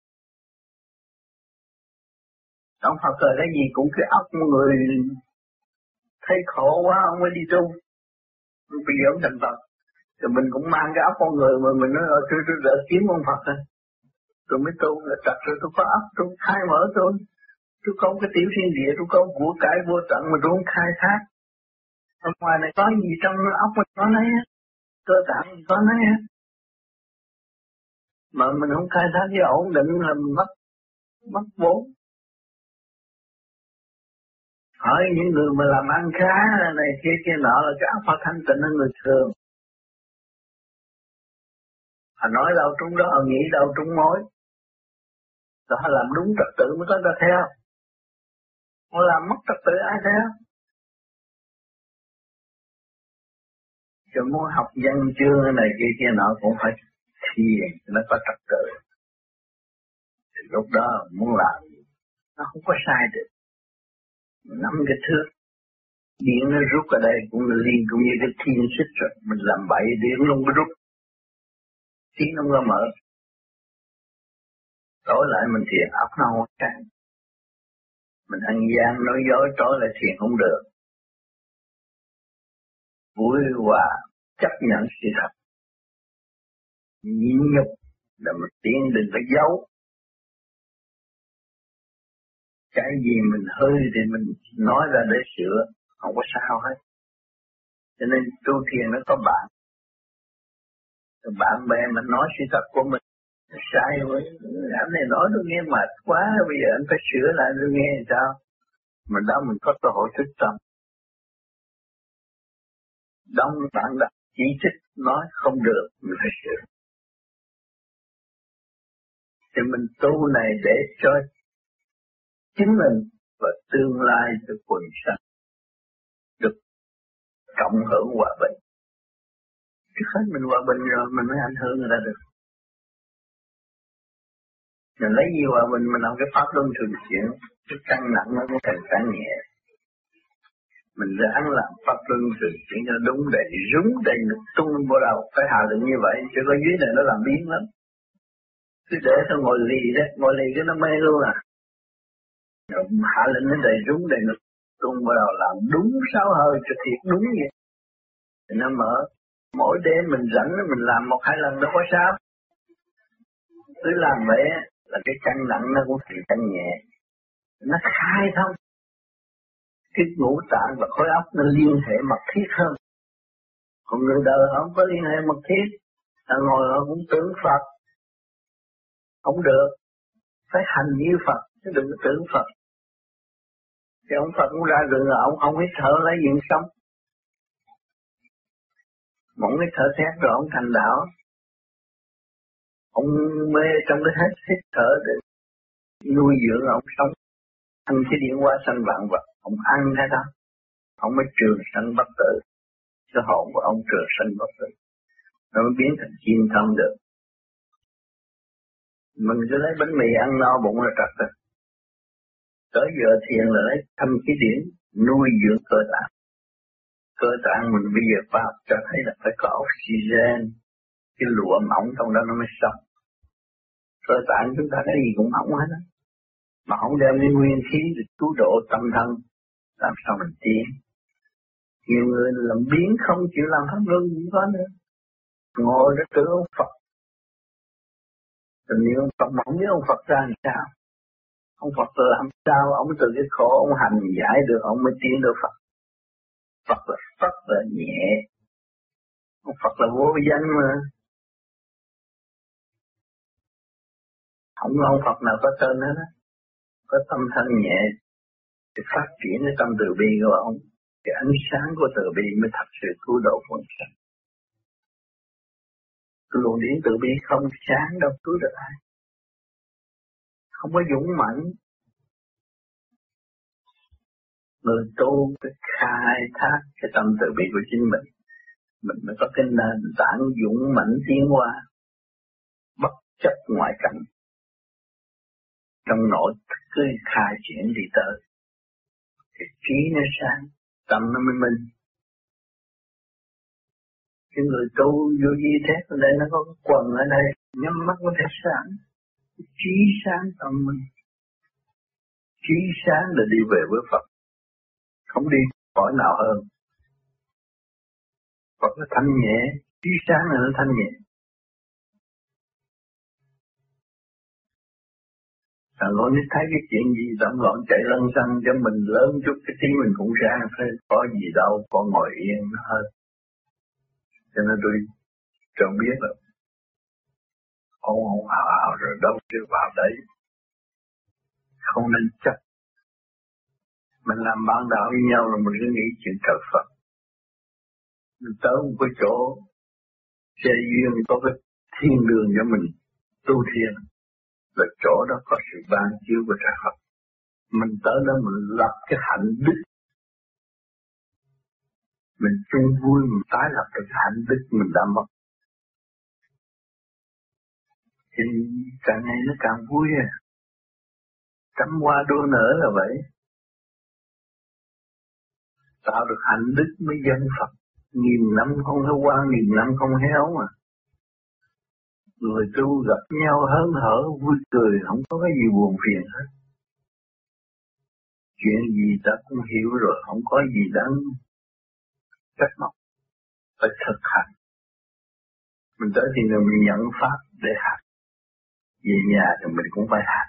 Ông Phật rồi cái gì cũng cái óc người thấy khổ quá ông mới đi tu. Bây giờ ông thành Phật. Rồi mình cũng mang cái óc con người mà mình nói tôi đỡ kiếm ông Phật thôi. Tôi mới tu là trật rồi tôi có óc tôi khai mở tôi. Tôi có cái tiểu thiên địa, tôi có của cải vô tận mà tôi không khai thác. Ở ngoài này có gì trong óc mình có nấy á. cơ tạng mình có nói hết. Mà mình không khai thác cái ổn định là mất vốn. Hỏi những người mà làm ăn khá này kia nọ là cái óc họ thanh tịnh hơn người thường. Họ nói đâu trúng đó, họ nghĩ đâu trúng mối. Rồi họ làm đúng trật tự mới có ta theo. Họ làm mất trật tự ai theo? Cho muốn học văn chương này kia nọ cũng phải thiền nó có trật tự. Thì lúc đó muốn làm nó không có sai được. Nắm cái thước điện nó rút ở đây cũng liền cũng như cái thiên xích rồi. Mình làm bậy điện luôn có rút. Tiếng nó có mở. Tối lại mình thiền óc nó không sáng. Mình ăn gian nói dối tối lại thiền không được. Vui hòa chấp nhận sự thật. Nhịn nhục là mình tiến đừng có giấu. Cái gì mình hư thì mình nói ra để sửa, không có sao hết. Cho nên tu thiền nó có bạn. Bạn bè mình nói sự thật của mình sai rồi. Anh này nói tôi nghe mệt quá, bây giờ anh phải sửa lại tôi nghe thì sao? Mà đó mình có cơ hội thức tâm. Đông bạn đặt chỉ trích nói không được, mình phải sửa. Thì mình tu này để cho chính mình và tương lai cho quần sanh được cộng hưởng hòa bình. Trước hết mình hòa bình rồi mình mới ảnh hưởng người ta được. Mình lấy gì hòa bình mình làm cái pháp luân thường chuyển, cái căng nặng nó cũng thành căng nhẹ. Mình ráng làm pháp luân thường chuyển cho đúng để rúng đầy ngực tung vô đầu, phải hạ định như vậy, chứ có dưới này nó làm biến lắm. Cứ để nó ngồi lì đấy, ngồi lì cái nó mê luôn à. Rồi hạ lệnh nó đầy rúng đầy ngực tung vào đầu làm đúng 6 hơi cho thiệt đúng vậy. Thì nó mở. Mỗi đêm mình rảnh mình làm 1-2 lần đâu có sao. Cứ làm vậy là cái căng nặng nó cũng thành căng nhẹ. Nó khai thông. Cái ngũ tạng và khối óc nó liên hệ mật thiết hơn. Còn người đời họ không có liên hệ mật thiết. Ta ngồi họ cũng tưởng Phật. Không được. Phải hành như Phật chứ đừng có tưởng Phật. Thì ông Phật cũng ra rừng là ông không hít thở lấy gì sống. Một cái thở thét rồi ông thành đạo. Ông mê trong cái hết hít thở để nuôi dưỡng ông sống. Ăn cái điện hóa sanh vạn vật. Ông ăn cái đó. Ông mới trường sanh bất tử. Cái hồn của ông trường sanh bất tử. Nó mới biến thành chim thân được. Mình cứ lấy bánh mì ăn no bụng là trật rồi. Tới giờ thiền là lấy thăm cái điển nuôi dưỡng cơ tạng. Cơ tạng mình bây giờ khoa học cho thấy là phải có oxygen. Cái lụa mỏng trong đó nó mới sống. Cơ tạng chúng ta cái gì cũng mỏng hết á. Mà không đem cái nguyên khí để cứu độ tâm thân. Làm sao mình tiến. Nhiều người làm biến không chịu làm pháp luân cũng có nữa. Ngồi đó tưởng ông Phật. Tình yêu ông Phật mà không biết ông Phật ra làm sao. Ông Phật làm sao ông từ cái khổ ông hành giải được ông mới tiến được Phật. Phật là rất là nhẹ. Ông Phật là vô danh mà. Không có ông Phật nào có tên hết á. Có tâm thân nhẹ. Thì phát triển cái tâm từ bi của ông. Cái ánh sáng của từ bi mới thật sự cứu độ quần sanh. Cái luồng điển từ bi không sáng đâu cứu được ai. Không có dũng mãnh. Người tu phải khai thác cái tâm từ bi của chính mình. Mình mới có cái nền tảng dũng mãnh tiến hóa. Bất chấp ngoại cảnh. Trong nội cứ khai triển đi tới. Thì trí nó sáng, tâm nó mới minh. Cái người tu vô vi thét ở đây nó có cái quần ở đây. Nhắm mắt có thể sáng. Trí sáng tâm minh. Trí sáng là đi về với Phật. Không đi cõi nào hơn. Phật là thanh nhẹ. Trí sáng là nó thanh nhẹ. Thằng con nít thấy cái chuyện gì tổng loạn chạy lân xăng cho mình lớn chút cái tí mình cũng ra. Phải có gì đâu, con ngồi yên nó hơn. Cho nên tôi cho biết là ông ào rồi đâu chưa vào đấy. Không nên chấp. Mình làm bạn đạo với nhau là mình cứ nghĩ chuyện trời Phật. Mình tới một cái chỗ xe duyên có cái thiên đường cho mình tu thiền. Là chỗ đó có sự ban chiếu của trời Phật. Mình tới đó mình lập cái hạnh đức. Mình chung vui, mình tái lập cái hạnh đức mình đã mất. Thì càng ngày nó càng vui à. Trăm hoa đua nở là vậy. Tạo được hạnh đức mới dân Phật. 1000 năm không thấy hoa, 1000 năm không héo mà. Người tu gặp nhau hớn hở, vui cười, không có cái gì buồn phiền hết. Chuyện gì ta cũng hiểu rồi, không có gì đáng trách móc. Phải thực hành. Mình tới thì mình nhận pháp để hành. Về nhà thì mình cũng phải hành.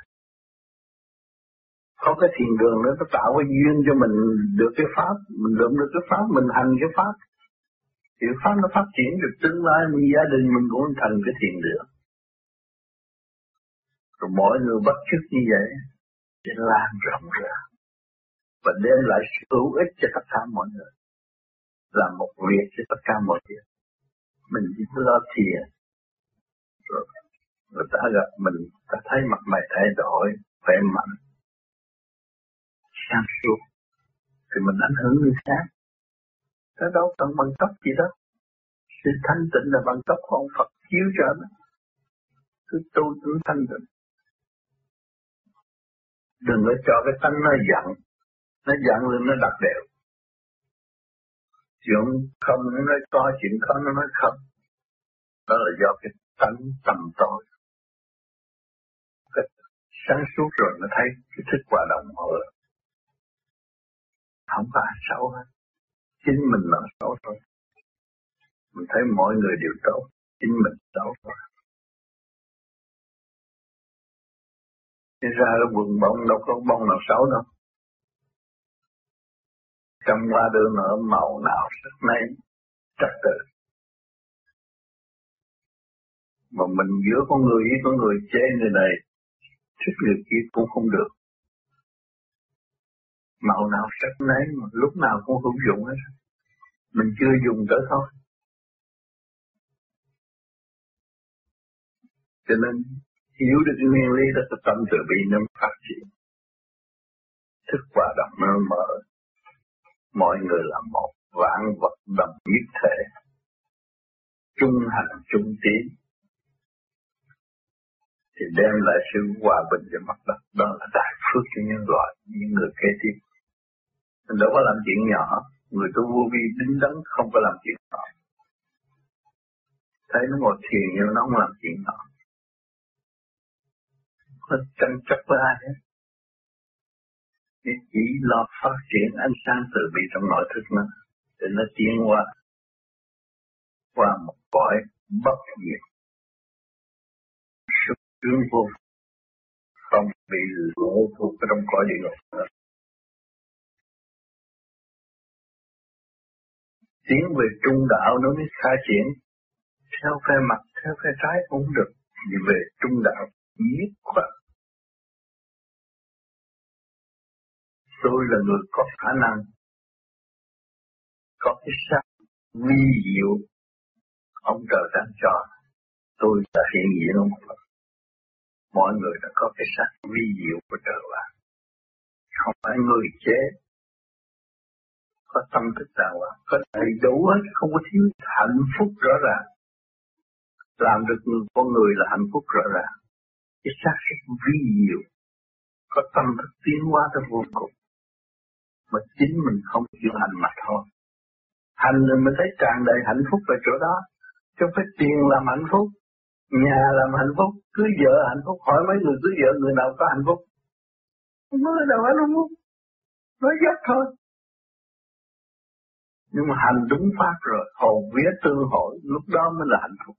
Có cái thiền đường đó, nó tạo cái duyên cho mình được cái pháp, mình lượm được cái pháp, mình hành cái pháp. Thì pháp nó phát triển được tương lai, mình gia đình mình cũng thành cái thiền đường. Rồi mọi người bắt chước như vậy, để lan rộng ra. Và đem lại sự hữu ích cho tất cả mọi người. Làm một việc cho tất cả mọi người. Mình chỉ lo thiền. Rồi người ta gặp mình, ta thấy mặt mày thay đổi, khỏe mạnh, sáng suốt. Thì mình ảnh hưởng người khác. Cái đâu cần bằng cấp gì đó. Sự thanh tịnh là bằng cấp của ông Phật chiếu cho nó. Cứ tu cũng thanh tịnh. Đừng có cho cái tánh nó giận. Nó giận lên nó đặt đều. Chuyện không nó nói có, chuyện có nó nói không. Đó là do cái tánh tầm tối. Cái sáng suốt rồi nó thấy cái thức hòa đồng mở. Không có ai xấu hết. Chính mình là xấu thôi. Mình thấy mọi người đều tốt. Chính mình xấu thôi. Thế ra cái vườn bông đâu có bông nào xấu đâu. Trong hoa đưa nở màu nào sắc nấy trật tự. Mà mình giữa con người với con người chê người này, thích người kia cũng không được. Màu nào sắc nấy mà lúc nào cũng hữu dụng hết. Mình chưa dùng tới thôi. Cho nên hiểu được cái nguyên lý đó, cái tâm từ bi nó phát triển. Thức hòa đồng nó mở. Mọi người là một, vạn vật đồng nhất thể. Trung hành trung tiến. Thì đem lại sự hòa bình cho mặt đất. Đó là đại phước cho nhân loại, những người kế tiếp. Mình đâu có làm chuyện nhỏ. Người tu vô vi đứng đắn không có làm chuyện nhỏ. Thấy nó ngồi thiền nhưng nó không làm chuyện nhỏ. Nó tranh chấp với ai hết. Chỉ lo phát triển ánh sáng từ bi trong nội thức nó. Để nó tiến qua một cõi bất diệt. Sức trướng vô không bị lỗ thuộc trong cõi địa ngục nữa. Tiến về trung đạo nó mới khai triển. Theo phe mặt, theo phe trái cũng được. Nhưng về trung đạo, nhất khoát. Tôi là người có khả năng, có cái sắc vi diệu. Ông trời đang cho. Tôi đã hiện diện ông Phật. Mọi người đã có cái sắc vi diệu của trời bạn. Không phải người chế. Có tâm thức đàng hoàng, có đầy đủ hết, không có thiếu hạnh phúc rõ ràng. Làm được con người là hạnh phúc rõ ràng. Cái xác rất vi diệu, có tâm thức tiến hóa tới vô cùng. Mà chính mình không chịu hành mà thôi. Hành rồi mình thấy tràn đầy hạnh phúc ở chỗ đó. Chứ không phải tiền làm hạnh phúc, nhà làm hạnh phúc, cưới vợ hạnh phúc. Hỏi mấy người cưới vợ người nào có hạnh phúc? Không nói đâu phải hạnh phúc, nói dốc thôi. Nhưng mà hành đúng pháp rồi, hồn vía tương hội, lúc đó mới là hạnh phúc.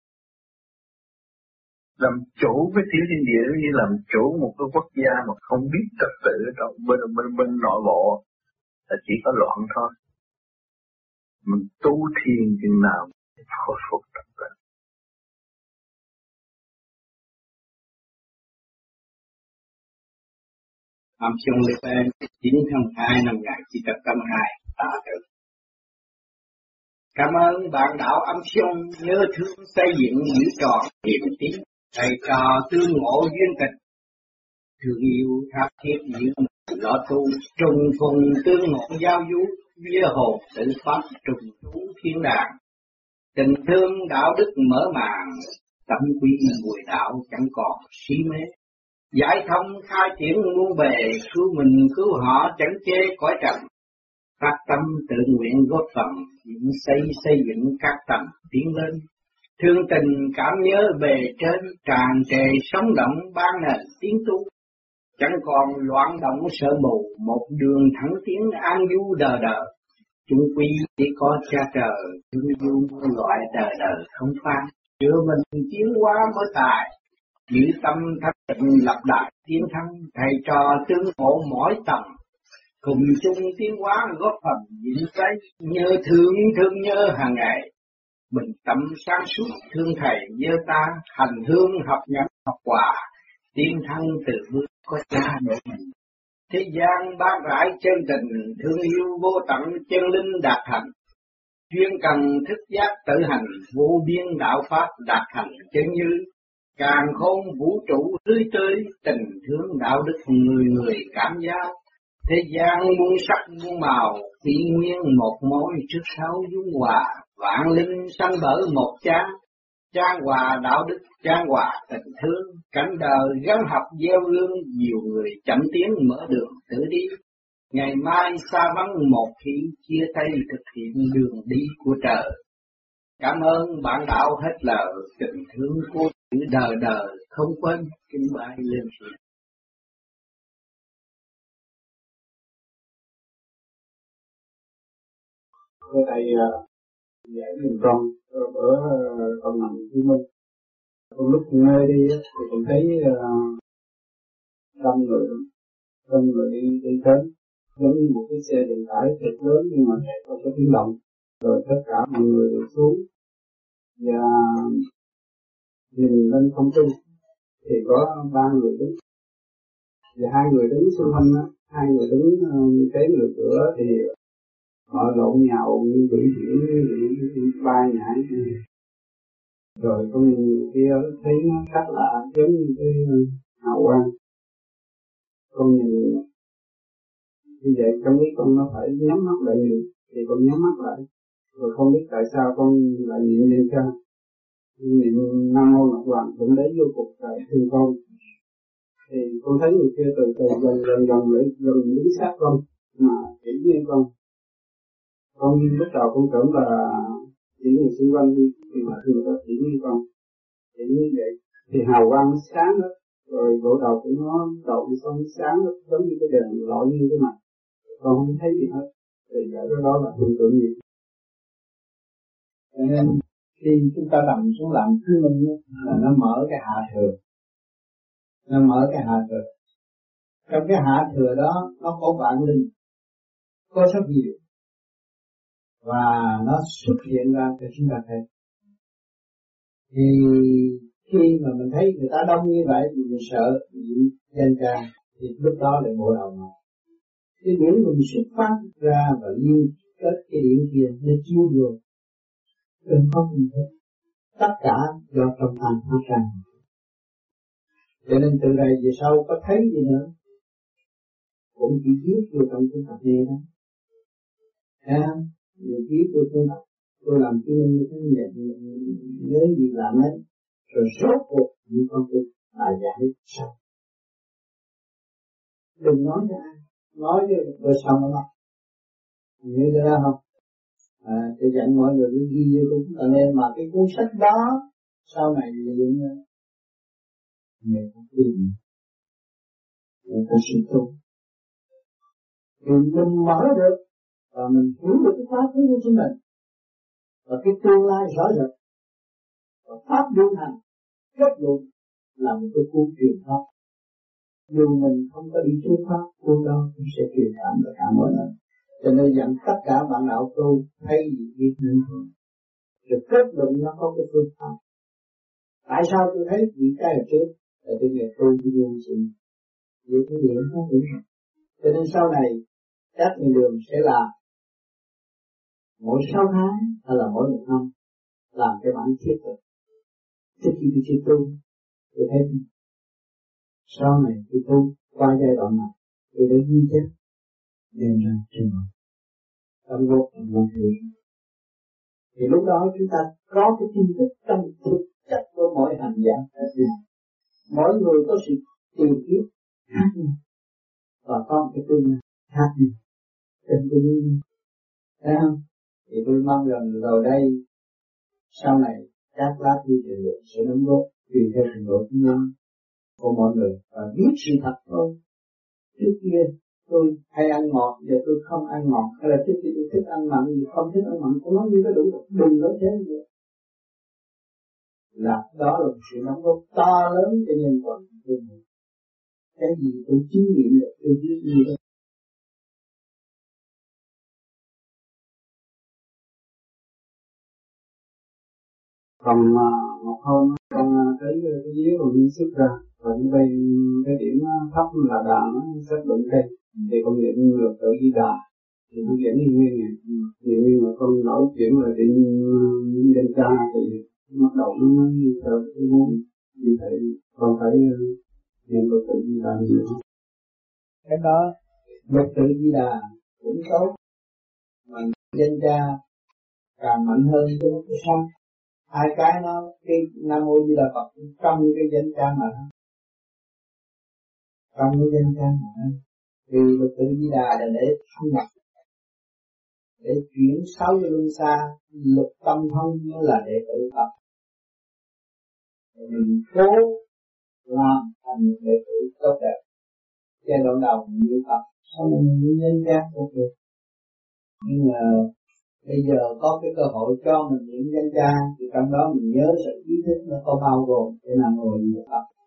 Làm chủ cái tiểu thiên địa như làm chủ một cái quốc gia mà không biết trật tự trong bên nội bộ là chỉ có loạn thôi. Mình tu thiền chừng nào khôi phục tập bệnh. Âm chung Lê Tên 9 tháng 2 năm 1982 tạ tử. Cảm ơn bạn đạo âm chung nhớ thương xây dựng giữ tròn niềm tin, thầy trò tương ngộ duyên tình, thương yêu tha thiết như lo tu, trùng phùng tương ngộ giao du, vía hồn tự pháp trùng trú thiên đàng. Tình thương đạo đức mở màn, tâm quy mùi đạo chẳng còn si mê. Giải thông khai triển muôn bề, cứu mình cứu họ chẳng chê cõi trần. Phát tâm tự nguyện góp phần, những xây dựng các tầng tiến lên. Thương tình cảm nhớ bề trên, tràn trề sống động ban nền tiến tu. Chẳng còn loạn động sợ mù, một đường thẳng tiến an du đời đời. Chúng quy chỉ có cha trời, thương du muôn loại đời đời không phai. Chữa mình tiến hóa mới tài, giữ tâm thanh tịnh lập đại tiến thắng. Thầy trò tương ngộ mỗi tầng, cùng chung tiến hóa góp phần vĩnh trái. Nhớ thương nhớ hàng ngày, bình tâm sáng suốt thương thầy nhớ ta. Hành hương học nhẫn học hòa, tiến thăng từ bước có cha độ mình. Thế gian ban rãi chân tình, thương yêu vô tận chân linh đạt thành. Chuyên cần thức giác tự hành, vô biên đạo pháp đạt thành chân như. Càn khôn vũ trụ tươi tươi, tình thương đạo đức người người cảm giao. Thế gian muôn sắc muôn màu, tự nguyên một mối trước sau dung hòa. Vạn linh sanh bởi một cha, chan hòa đạo đức, chan hòa tình thương. Cảnh đời gắn học gieo gương, nhiều người chậm tiến mở đường tự đi. Ngày mai xa vắng một khi chia tay thực hiện đường đi của trời. Cảm ơn bạn đạo hết lời, tình thương cô chữ đời đời không quên, kính bái lên thiền. Thầy dạy mình ở con nằm Hồ Chí Minh. Lúc nơi đi thìผมthấy đông người đi đến, giống như một cái xe vận tải thật lớn nhưng mà không có tiếng động. Rồi tất cả mọi người đều xuống và nhìn lên không trung thì có 3 người đứng và 2 người đứng xung quanh đó, 2 người đứng kế người cửa thì họ lộn nhào như bị bay nhảy. Rồi con kia thấy nó khác lạ, giống như cái hào quang. Con nhìn như vậy, trong ý con nó phải nhắm mắt lại nhìn, thì con nhắm mắt lại. Rồi không biết tại sao con lại niệm cha, niệm Nam Mô Ngọc Hoàng cũng đến vô cục tại thương con. Thì con thấy người kia từ từ gần đứng sát con, mà chỉ như con. Con lúc đầu con tưởng là chỉ người xung quanh đi, thì mà người ta chỉ như con. Chỉ như vậy, thì hào quang nó sáng đó, rồi bộ đầu của nó đầu xong sáng đó, giống như cái đèn lọi như cái mặt. Con không thấy gì hết, thì cái đó là hiện tượng gì. Cho nên khi chúng ta nằm xuống làm thứ minh là nó mở cái hạ thừa. Nó mở cái hạ thừa. Trong cái hạ thừa đó nó có vạn linh, có rất nhiều. Và nó xuất hiện ra cho chúng ta thấy. Thì khi mà mình thấy người ta đông như vậy thì mình sợ bị danh ca, thì lúc đó lại bộ đầu nó. Cái điểm mình xuất phát ra và liên kết cái điểm kia nó chiếu vô. Đừng có gì hết. Tất cả do trong tâm phát ra. Cho nên từ đây về sau có thấy gì nữa cũng chỉ viết vô trong cái tập nghe đó. Mình viết vô trong tập. Tôi làm chứng minh như thế này, nhớ gì làm ấy. Rồi rốt cuộc những con tôi là giải sao. Đừng nói cho ai, nói cho sao nó mất. Nhớ ra không? Tôi dặn mọi người cứ ghi vô cũng ta nên mà cái cuốn sách đó sau này luyện người ta tìm, người ta sẽ tu. Thì mình mở được và mình hiểu được cái pháp của chính mình và cái tương lai rõ rệt và pháp lưu hành kết luận là một cái cuốn truyền pháp. Dù mình không có đi thuyết pháp, cuốn đó cũng sẽ truyền cảm cho cả mọi người. Cho nên dặn tất cả bạn đạo tu thay vì biết nên thôi. rồi kết luận nó có cái phương pháp. Tại sao tôi thấy những cái ở trước là tôi nghe tôi vô sự vậy cái gì nó không hiểu. Cho nên sau này các nhà đường sẽ làm mỗi 6 tháng hay là mỗi 1 năm làm cái bản thiết thực. Trước khi tôi chưa tu tôi thấy sau này tôi tu qua giai đoạn này tôi đã ghi chép đem ra trình bày đóng góp mọi người. Thì lúc đó chúng ta có cái tin tức trong thực chất của mỗi hành giả. Mỗi người có sự tìm kiếm khác nhau và có cái tương lai khác nhau trên cái lý. Thấy không? Thì tôi mong rằng rồi đây sau này các lá thư truyền luận sẽ đóng góp tùy theo trình độ chuyên môn của mọi người và biết sự thật thôi. Trước kia tôi hay ăn ngọt, giờ tôi không ăn ngọt, hay là trước kia tôi thích ăn mặn, giờ không thích ăn mặn, cũng nói như cái đủ, đừng nói thế nữa. Là đó là một sự đóng góp to lớn cho nhân vật của tôi. Cái gì tôi chứng nghiệm được, tôi biết như đó. Còn một hôm con thấy cái giếng còn như xuất ra, và như vậy cái điểm thấp là đàn nó xác định đây, thì con niệm được tự Di Đà, thì con dẫn đi nguyên ngày. Nhưng mà con nói chuyện là đi lên cha thì bắt đầu nó theo cái muốn như vậy, con phải niệm được tự Di Đà nhiều. Cái đó được tự Di Đà cũng tốt, mà danh cha càng mạnh hơn cái sao. Hai cái nó cái Nam Mô Di Đà Phật trong cái danh cha mà trong cái danh cha mà thì Phật tự Di Đà là để thu nhập, để chuyển sáu cái luân xa, lục tâm thông mới là đệ tử Phật. Mình cố làm thành đệ tử tốt đẹp. Giai đoạn đầu mình như Phật, sau này mình nhân giác cũng được. Nhưng mà bây giờ có cái cơ hội cho mình niệm danh cha, thì trong đó mình nhớ sự ý thức nó có bao gồm để làm người như Phật.